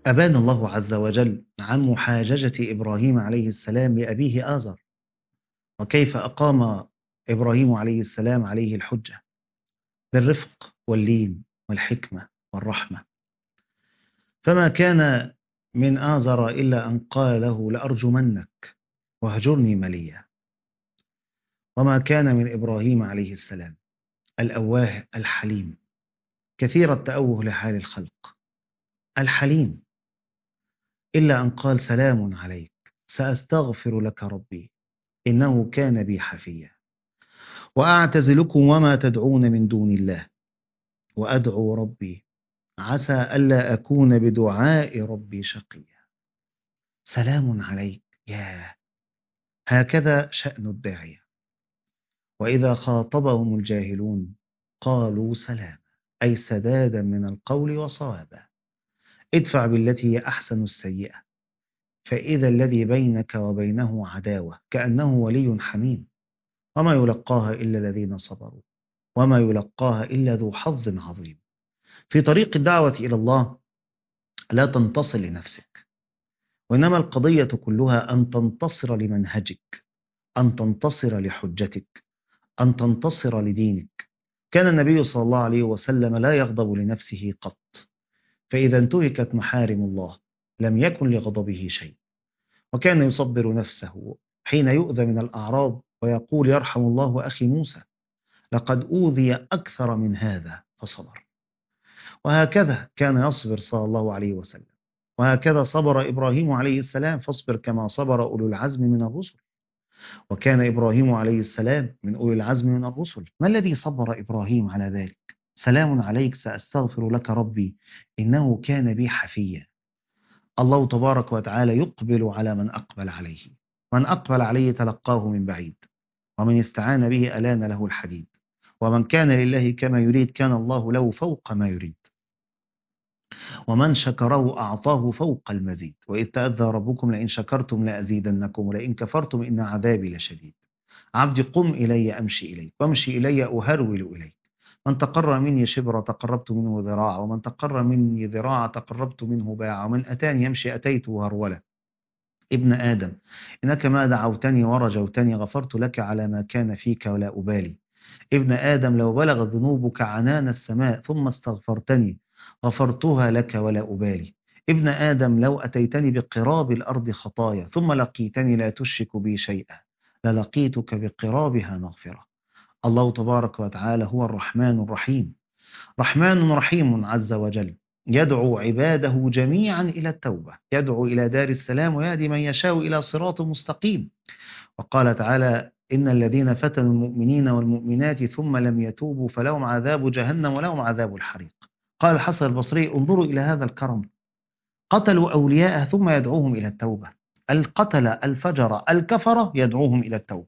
أبان الله عز وجل عن محاججة إبراهيم عليه السلام لأبيه آزر، وكيف أقام إبراهيم عليه السلام عليه الحجة بالرفق واللين والحكمة والرحمة. فما كان من آزر إلا أن قال له لأرجمنك واهجرني مليا. وما كان من إبراهيم عليه السلام الأواه الحليم كثير التأوه لحال الخلق الحليم إلا أن قال سلام عليك سأستغفر لك ربي إنه كان بي حفيا، وأعتزلكم وما تدعون من دون الله وأدعو ربي عسى ألا أكون بدعاء ربي شقيا. سلام عليك، ياه، هكذا شأن الداعية. وإذا خاطبهم الجاهلون قالوا سلام، أي سدادا من القول وصوابا. ادفع بالتي هي أحسن السيئة، فإذا الذي بينك وبينه عداوة كأنه ولي حميم. وما يلقاها إلا الذين صبروا وما يلقاها إلا ذو حظ عظيم. في طريق الدعوة إلى الله لا تنتصر لنفسك، وإنما القضية كلها أن تنتصر لمنهجك، أن تنتصر لحجتك، أن تنتصر لدينك. كان النبي صلى الله عليه وسلم لا يغضب لنفسه قط، فإذا انتهكت محارم الله لم يكن لغضبه شيء. وكان يصبر نفسه حين يؤذى من الأعراب ويقول يرحم الله أخي موسى لقد أوذي أكثر من هذا فصبر. وهكذا كان يصبر صلى الله عليه وسلم، وهكذا صبر إبراهيم عليه السلام، فاصبر كما صبر أولو العزم من الرسل. وكان إبراهيم عليه السلام من أولي العزم من الرسل. ما الذي صبر إبراهيم على ذلك؟ سلام عليك سأستغفر لك ربي إنه كان بي حفيا. الله تبارك وتعالى يقبل على من أقبل عليه، من أقبل عليه تلقاه من بعيد، ومن استعان به ألان له الحديد، ومن كان لله كما يريد كان الله له فوق ما يريد، ومن شكره أعطاه فوق المزيد. وإذ تأذى ربكم لئن شكرتم لأزيدنكم ولئن كفرتم إن عذابي لشديد. عبدي قم إلي أمشي إليك وامشي إلي أهرول إليك. من تقرب مني شبرا تقربت منه ذراعا، ومن تقرب مني ذراعا تقربت منه باعا، ومن أتاني يمشي أتيته هرولا. ابن آدم إنك ما دعوتني ورجوتني غفرت لك على ما كان فيك ولا أبالي. ابن آدم لو بلغت ذنوبك عنان السماء ثم استغفرتني غفرتها لك ولا أبالي. ابن آدم لو أتيتني بقراب الأرض خطايا ثم لقيتني لا تشرك بي شيئا للقيتك بقرابها مغفرة. الله تبارك وتعالى هو الرحمن الرحيم، رحمن رحيم عز وجل، يدعو عباده جميعا إلى التوبة، يدعو إلى دار السلام ويهدي من يشاء إلى صراط مستقيم. وقال تعالى إن الذين فتنوا المؤمنين والمؤمنات ثم لم يتوبوا فلهم عذاب جهنم ولهم عذاب الحريق. قال الحسن البصري انظروا إلى هذا الكرم، قتلوا أولياءه ثم يدعوهم إلى التوبة. القتل الفجر الكفر يدعوهم إلى التوبة،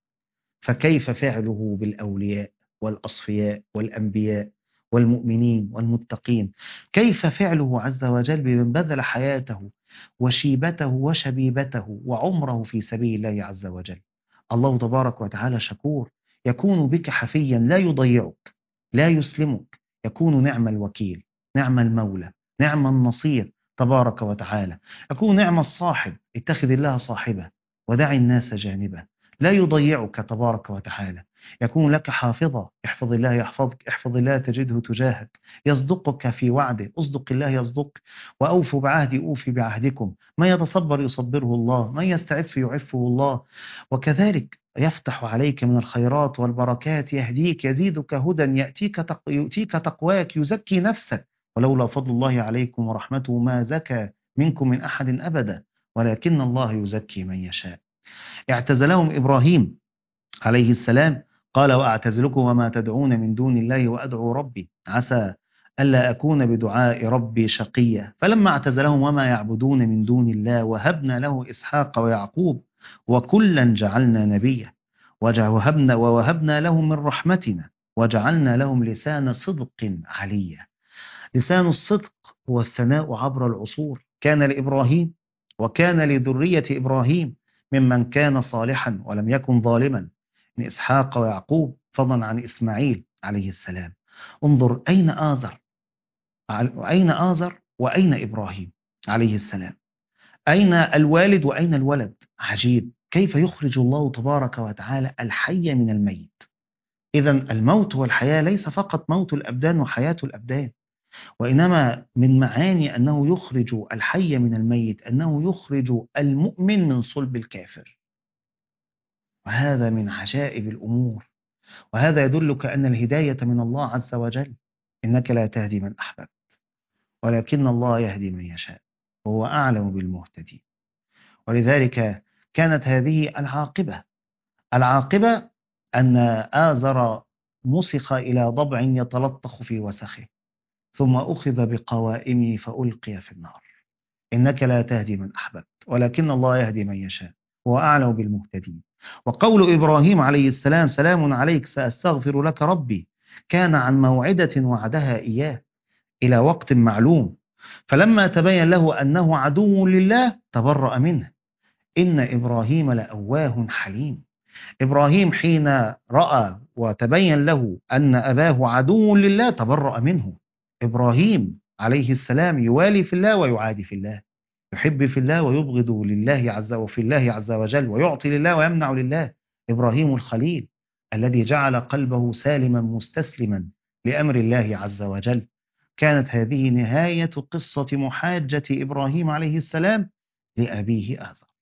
فكيف فعله بالأولياء والأصفياء والأنبياء والمؤمنين والمتقين؟ كيف فعله عز وجل بمن بذل حياته وشيبته وشبيبته وعمره في سبيل الله عز وجل؟ الله تبارك وتعالى شكور، يكون بك حفيا لا يضيعك لا يسلمك، يكون نعم الوكيل نعم المولى نعم النصير تبارك وتعالى، يكون نعم الصاحب اتخذ الله صاحبه ودع الناس جانبه، لا يضيعك تبارك وتعالى، يكون لك حافظة، احفظ الله يحفظك، احفظ الله تجده تجاهك، يصدقك في وعده، اصدق الله يصدق، وأوفوا بعهدي أوفي بعهدكم، من يتصبر يصبره الله، من يستعف يعفه الله. وكذلك يفتح عليك من الخيرات والبركات، يهديك يزيدك هدى، يؤتيك تقواك، يزكي نفسك. ولولا فضل الله عليكم ورحمته ما زكى منكم من أحد أبدا ولكن الله يزكي من يشاء. اعتزلهم إبراهيم عليه السلام، قال وأعتزلكم وما تدعون من دون الله وأدعو ربي عسى ألا أكون بدعاء ربي شقيا. فلما اعتزلهم وما يعبدون من دون الله وهبنا له إسحاق ويعقوب وكلا جعلنا نبيا ووهبنا لهم من رحمتنا وجعلنا لهم لسان صدق عليا. لسان الصدق هو الثناء عبر العصور، كان لإبراهيم وكان لذرية إبراهيم ممن كان صالحا ولم يكن ظالما من إسحاق ويعقوب، فضلا عن إسماعيل عليه السلام. انظر أين آزر وأين إبراهيم؟ عليه السلام. أين الوالد وأين الولد؟ عجيب كيف يخرج الله تبارك وتعالى الحي من الميت. إذا الموت والحياة ليس فقط موت الأبدان وحياة الأبدان، وإنما من معاني أنه يخرج الحي من الميت أنه يخرج المؤمن من صلب الكافر. وهذا من عجائب الأمور، وهذا يدلك أن الهداية من الله عز وجل. إنك لا تهدي من أحببت ولكن الله يهدي من يشاء وهو أعلم بالمهتدين. ولذلك كانت هذه العاقبة أن آزر مسخ إلى ضبع يتلطخ في وسخه ثم أخذ بقوائمه فألقي في النار. إنك لا تهدي من أحببت ولكن الله يهدي من يشاء وهو أعلم بالمهتدين. وقول إبراهيم عليه السلام سلام عليك سأستغفر لك ربي كان عن موعدة وعدها إياه إلى وقت معلوم، فلما تبين له أنه عدو لله تبرأ منه. إن إبراهيم لأواه حليم. إبراهيم حين رأى وتبين له أن أباه عدو لله تبرأ منه. إبراهيم عليه السلام يوالي في الله ويعادي في الله، يحب في الله ويبغض لله وفي الله عز وجل، ويعطي لله ويمنع لله. إبراهيم الخليل الذي جعل قلبه سالما مستسلما لأمر الله عز وجل. كانت هذه نهاية قصة محاجة إبراهيم عليه السلام لأبيه آزر.